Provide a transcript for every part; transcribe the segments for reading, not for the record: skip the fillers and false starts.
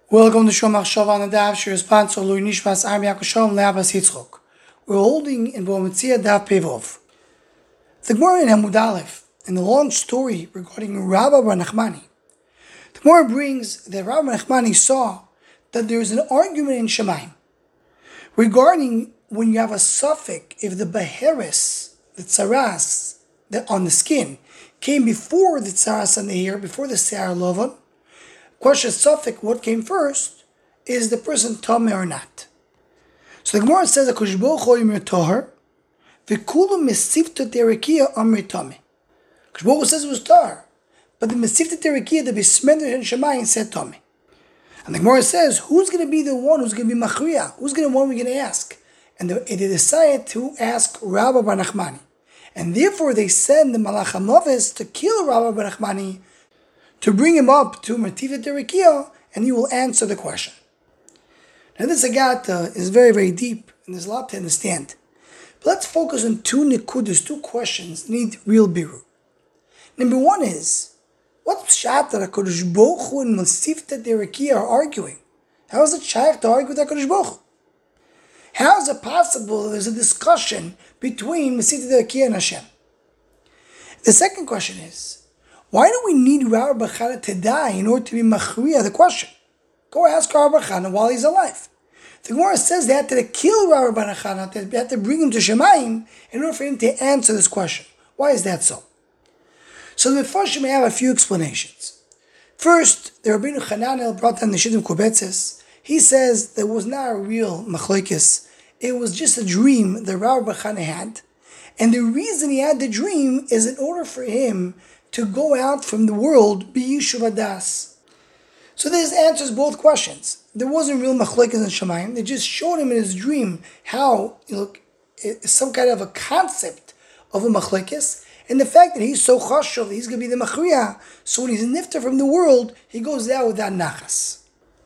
Welcome to Shomach Shavan and Dav Shir sponsor Lui Nishmas Am Yaakov Leabas Yitzchok. We're holding in Bometzia Dav Pevov. The Gemara in Hamud Aleph, in the long story regarding Rabba bar Nachmani, the Gemara brings that Rabba bar Nachmani saw that there is an argument in Shemaim regarding when you have a suffix, if the beheris, the tzaras, on the skin, came before the tzaras on the hair, before the Se'ar Lovan. Question suffix, what came first, is the person tameh or not? So the Gemara says, HaKadosh Baruch Hu Yomer Tohar, V'kulu Mesivta Derekia Amri Tameh. HaKadosh Baruch Hu says it was Tahar, but the Mesivta Derekia, the Bismender and Shemayim, said Tameh. And the Gemara says, who's going to be the one who's going to be Machriya? Who's going to one we're going to ask? And they decided to ask Rabba bar Nachmani. And therefore they send the Malach HaMavis to kill Rabba bar Nachmani, to bring him up to Metivta Derekia, and he will answer the question. Now this Agata is very, very deep, and there's a lot to understand. But let's focus on two nekudas, two questions need real biru. Number one is, what's pshat that HaKadosh Baruch Hu and Mesivta Derekia are arguing? How is it shaykh to argue with HaKadosh Baruch Hu? How is it possible that there's a discussion between Mesivta Derekia and Hashem? The second question is, why do we need Rabba bar Chana to die in order to be machriya the question? Go ask Rabba bar Chana while he's alive. The Gemara says they had to kill Rabba bar Chana, they had to bring him to Shemayim in order for him to answer this question. Why is that so? So the Mefarshim may have a few explanations. First, the Rabbeinu Chananel brought down the Shidduch Kubetzes. He says there was not a real machlokes. It was just a dream that Rabba bar Chana had. And the reason he had the dream is in order for him to go out from the world, b'yishuv hadas. So this answers both questions. There wasn't real machlokes in Shemayim. They just showed him in his dream how, it's some kind of a concept of a machlokes, and the fact that he's so chashuv, he's going to be the machriya, so when he's nifter from the world, he goes out without nachas.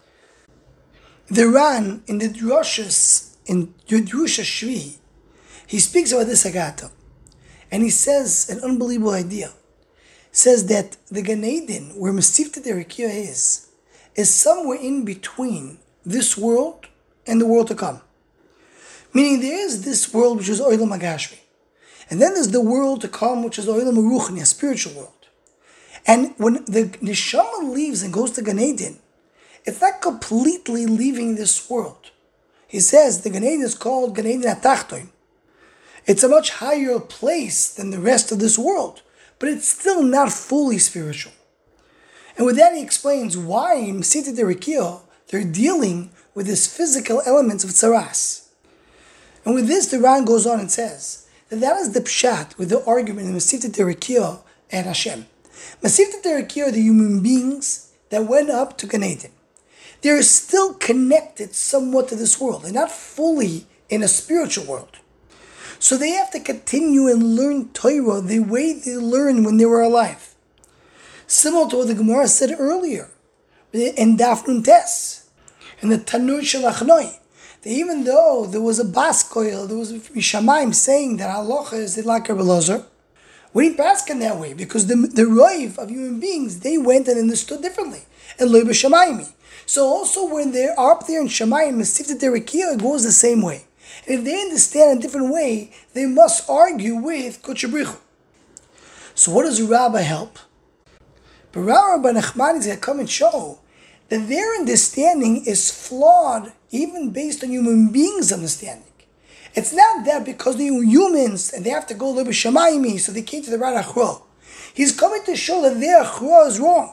The Ran, in the Drushas, in Drusha Shvi, he speaks about this Agata, and he says an unbelievable idea. Says that the Gan Eden, where Mesivta Derekia is somewhere in between this world and the world to come. Meaning there is this world which is Olam HaGashmi, and then there's the world to come which is Olam HaRuchni, a spiritual world. And when the Neshama leaves and goes to Gan Eden, it's not completely leaving this world. He says the Gan Eden is called Gan Eden HaTachtoin. It's a much higher place than the rest of this world, but it's still not fully spiritual. And with that he explains why in Mesivta Derekia they're dealing with this physical elements of tzaras. And with this the Ran goes on and says that is the pshat with the argument in Mesivta Derekia and Hashem. Mesivta Derekia are the human beings that went up to Gan Eden. They're still connected somewhat to this world. They're not fully in a spiritual world. So they have to continue and learn Torah the way they learned when they were alive. Similar to what the Gemara said earlier in Daf Nun Tes, in the Tanur Shalachnoi, that even though there was a Baskoil, there was a Mishamayim saying that halacha is like Rabbi Elazar, we didn't pass in that way because the Roiv of human beings, they went and understood differently. And Lo B'Shamayimi. So also when they are up there in Shamayim, Mesivta Derekia, it goes the same way. And if they understand a different way, they must argue with Kodesh B'richu. So what does Rabba help? But Rabba bar Nachmani is going to come and show that their understanding is flawed even based on human beings' understanding. It's not that because they are humans and they have to go Lo B'Shamayimi, so they came to the right Achra. He's coming to show that their Achra is wrong.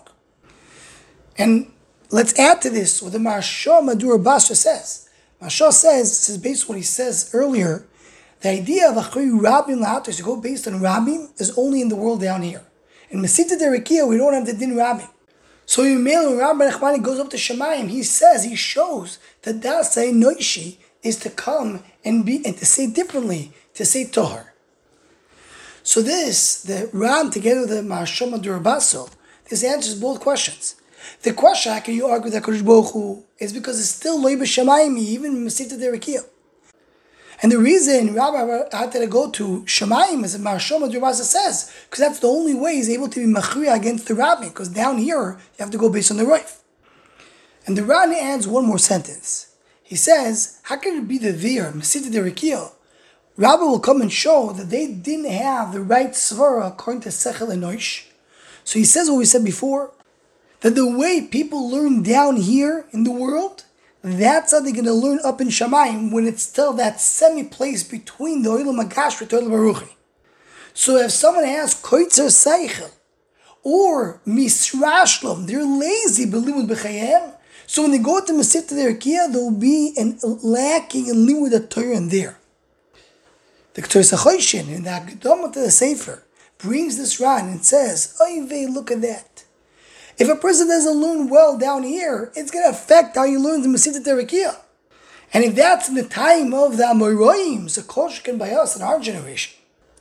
And let's add to this what the Maharsha Madur Basra says. Maharsha says, this is based on what he says earlier, the idea of Achri Rabim Lahatos, to go based on Rabim, is only in the world down here. In Mesivta Derekia, we don't have the Din Rabim. So when Rabba bar Nachmani goes up to Shemayim, he shows that Dasei Noishi is to come and to say differently, to say Tohar. So this, the Ram together with the Maharsha Madur Basra, this answers both questions. The question, how can you argue that HaKadosh Baruch Hu, is because it's still Lo B'Shamayim, even in Mesivta Derekia. And the reason Rabbi had to go to Shemayim, as Maharsha Madur Basra says, because that's the only way he's able to be machriya against the Rabbi, because down here, you have to go based on the Roif. And the Ran adds one more sentence. He says, how can it be that there, Mesita Derekia, Rabbi will come and show that they didn't have the right svara according to Sechel Enosh. So he says what we said before, that the way people learn down here in the world, that's how they're going to learn up in Shamayim when it's still that semi-place between the Olam HaGashri to Olam HaRuchi. So if someone has Koitzer Seichel or Misrashlom, they're lazy b'limud b'chayim, so when they go to Mesita Derekia, there will be an lacking in limud Torah in there. The Ketor Sachoshin in the Hagdamah to the Sefer brings this Ran and says, "Oy vey, look at that. If a person doesn't learn well down here, it's going to affect how you learn the Mesita Derekia. And if that's in the time of the Amoraim, so Koshkin by us in our generation."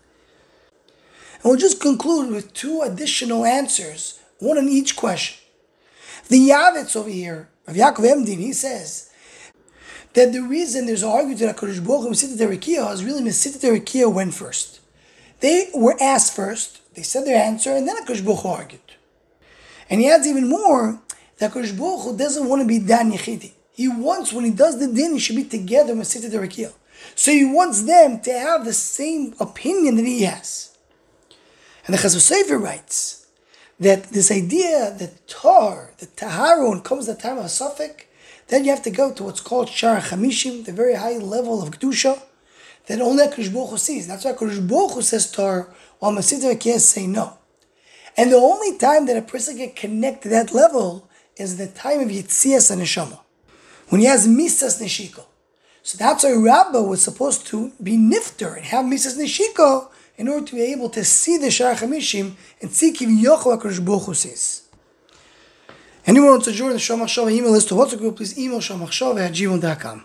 And we'll just conclude with two additional answers, one on each question. The Yavitz over here, Rav Yaakov Emdin, he says that the reason there's an argument that HaKadosh Baruch Hu Mesita Derekia is really Mesita Derekia went first. They were asked first, they said their answer, and then HaKadosh Baruch Hu argued. And he adds even more, that HaKadosh Baruch Hu doesn't want to be Dan Yechidi. He wants, when he does the din, he should be together with Mesita Derekia. So he wants them to have the same opinion that he has. And the Chazal Sefer writes that this idea that the Taharun comes at the time of a Suffolk, then you have to go to what's called Shar Chamishim, the very high level of Kedusha, that only HaKadosh Baruch Hu sees. That's why HaKadosh Baruch Hu says Tar, while Mesita Derekia say no. And the only time that a person can connect to that level is the time of Yitzias and Neshama, when he has Misas Neshiko. So that's why Rabbah was supposed to be Nifter and have Misas Neshiko in order to be able to see the Shar Chamishim and see Kiv Yochel HaKadosh Baruch Hu says. Anyone who wants to join the Shomach Shava email list to WhatsApp group, please email shomachshava@gmail.com.